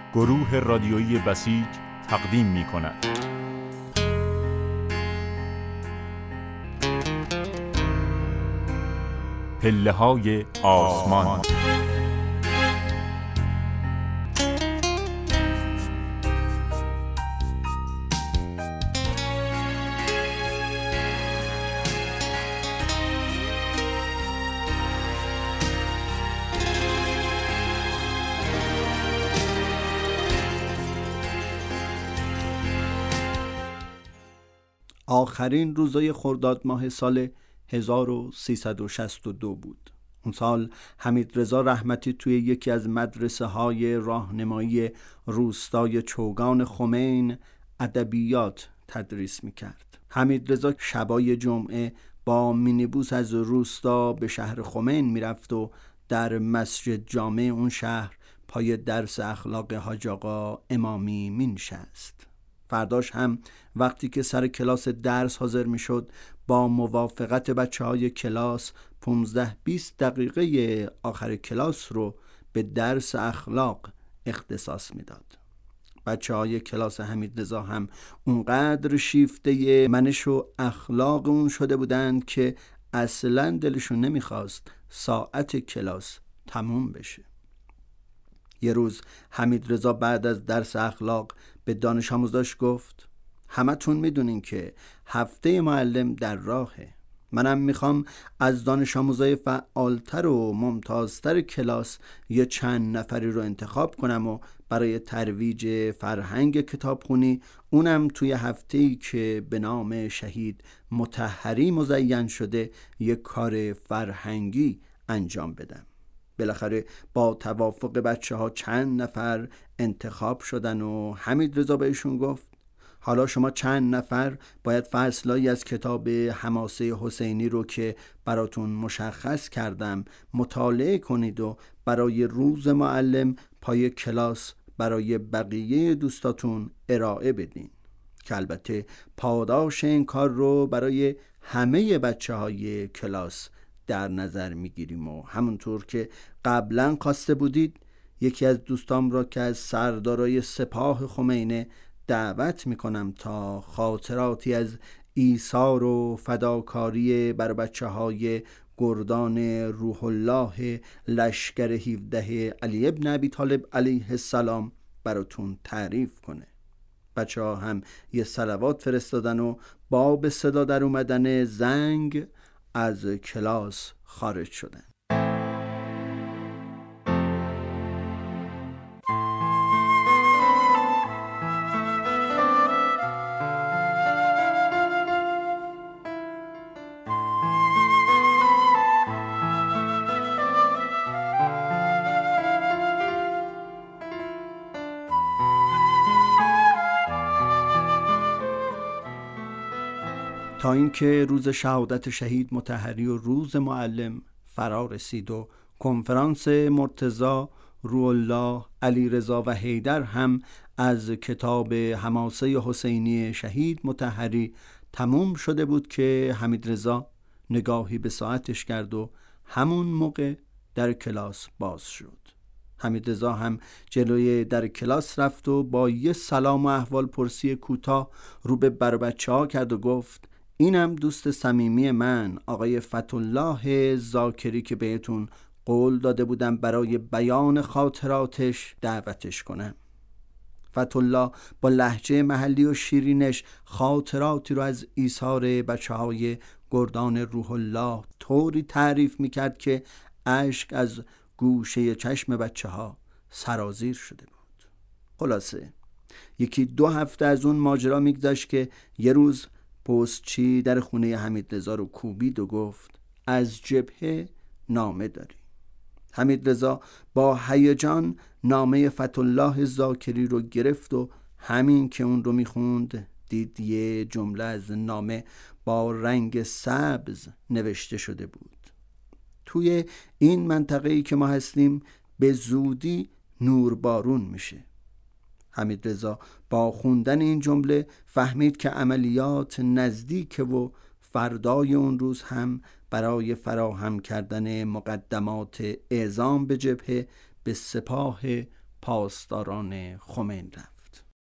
گروه رادیویی بسیج تقدیم می کند. پله‌های آسمان. آخرین روزای خرداد ماه سال 1362 بود. اون سال حمیدرضا رحمتی توی یکی از مدرسه های راهنمایی روستای چوگان خمین ادبیات تدریس میکرد. حمیدرضا شبای جمعه با مینیبوس از روستا به شهر خمین میرفت و در مسجد جامع اون شهر پای درس اخلاق حاج آقا امامی مینشست. فرداش هم وقتی که سر کلاس درس حاضر می شد با موافقت بچه های کلاس 15-20 دقیقه آخر کلاس رو به درس اخلاق اختصاص می داد. بچه های کلاس حمیدرضا هم اونقدر شیفته منش و اخلاق اون شده بودند که اصلا دلشون نمیخواست ساعت کلاس تموم بشه. یه روز حمیدرضا بعد از درس اخلاق به دانش آموزاش گفت: همتون میدونین که هفته معلم در راهه. منم میخوام از دانش آموزای فعالتر و ممتازتر کلاس یه چند نفری رو انتخاب کنم و برای ترویج فرهنگ کتابخونی، اونم توی هفته‌ای که به نام شهید مطهری مزین شده، یه کار فرهنگی انجام بدم. بالاخره با توافق بچه ها چند نفر انتخاب شدن و حمیدرضا بهشون گفت: حالا شما چند نفر باید فصلایی از کتاب حماسه حسینی رو که براتون مشخص کردم مطالعه کنید و برای روز معلم پای کلاس برای بقیه دوستاتون ارائه بدین، که البته پاداش این کار رو برای همه بچه های کلاس در نظر میگیریم و همونطور که قبلا خواسته بودید یکی از دوستام را که از سردارای سپاه خمینه دعوت میکنم تا خاطراتی از ایثار و فداکاری بر بچه های گردان روح الله لشکر 17 علی ابن ابی طالب علیه السلام براتون تعریف کنه. بچه ها هم یه صلوات فرستادن و با به صدا در اومدن زنگ از کلاس خارج شدن. تا اینکه روز شهادت شهید مطهری و روز معلم فرا رسید و کنفرانس مرتضی، روح الله، علیرضا و حیدر هم از کتاب حماسه حسینی شهید مطهری تموم شده بود که حمیدرضا نگاهی به ساعتش کرد و همون موقع در کلاس باز شد. حمیدرضا هم جلوی در کلاس رفت و با یه سلام و احوال پرسی کوتاه رو به بچه ها کرد و گفت: اینم دوست صمیمی من، آقای فتح‌الله ذاکری، که بهتون قول داده بودم برای بیان خاطراتش دعوتش کنم. فتح‌الله با لهجه محلی و شیرینش خاطراتی رو از ایثار بچه‌های گردان روح الله طوری تعریف میکرد که اشک از گوشه چشم بچه‌ها سرازیر شده بود. خلاصه 1-2 هفته از اون ماجرا میگذشت که یه روز پستچی در خونه حمیدرضا رو کوبید و گفت: از جبهه نامه داری. حمیدرضا با هیجان نامه فتح‌الله ذاکری رو گرفت و همین که اون رو میخوند دید یه جمله از نامه با رنگ سبز نوشته شده بود: توی این منطقه‌ای که ما هستیم به زودی نوربارون میشه. حمیدرضا با خوندن این جمله فهمید که عملیات نزدیکه و فردای اون روز هم برای فراهم کردن مقدمات اعزام به جبهه به سپاه پاسداران خمین رفت.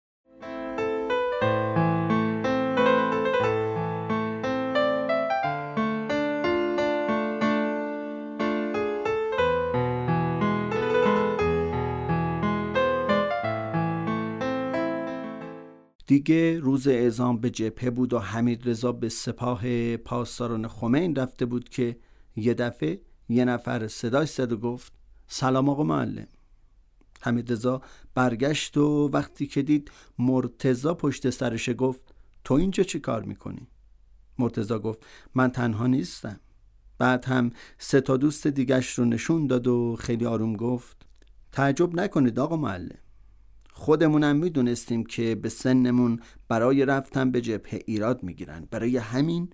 دیگه روز اعزام به جبهه بود و حمیدرضا به سپاه پاسداران خمین رفته بود که یه دفعه یه نفر صداش زد و گفت سلام آقا معلم. حمیدرضا برگشت و وقتی که دید مرتضی پشت سرش گفت تو اینجا چی کار میکنی؟ مرتضی گفت من تنها نیستم. بعد هم 3 دوست دیگش رو نشون داد و خیلی آروم گفت تعجب نکنید آقا معلم، خودمونم میدونستیم که به سنمون برای رفتن به جبهه ایراد میگیرن، برای همین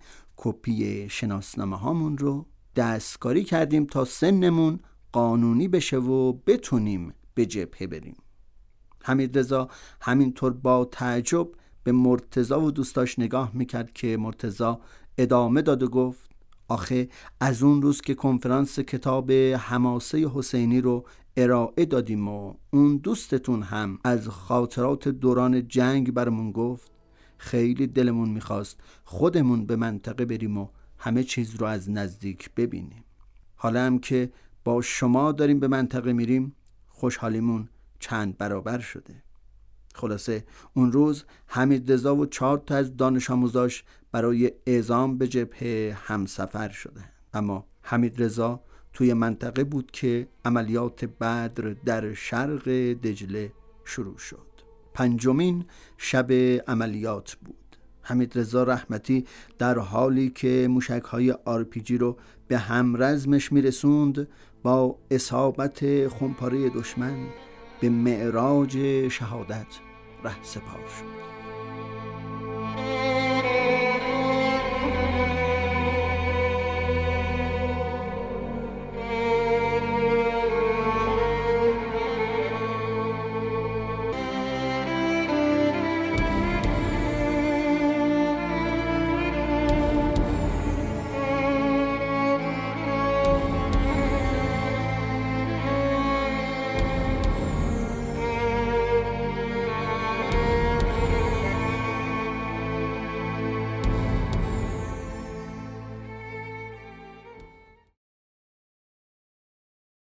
کپی شناسنامه هامون رو دستکاری کردیم تا سنمون قانونی بشه و بتونیم به جبهه بریم. حمیدرضا همینطور با تعجب به مرتضی و دوستاش نگاه میکرد که مرتضی ادامه داد و گفت آخه از اون روز که کنفرانس کتاب حماسه حسینی رو ارائه دادیم و اون دوستتون هم از خاطرات دوران جنگ برامون گفت، خیلی دلمون میخواست خودمون به منطقه بریم و همه چیز رو از نزدیک ببینیم. حالا هم که با شما داریم به منطقه میریم خوشحالیمون چند برابر شده. خلاصه اون روز حمیدرضا و 4 از دانش آموزاش برای اعزام به جبهه همسفر شده، اما حمیدرضا توی منطقه بود که عملیات بدر در شرق دجله شروع شد. 5مین شب عملیات بود. حمیدرضا رحمتی در حالی که موشک‌های RPG رو به همرزمش میرسوند با اصابت خمپاره دشمن به معراج شهادت رهسپار شد.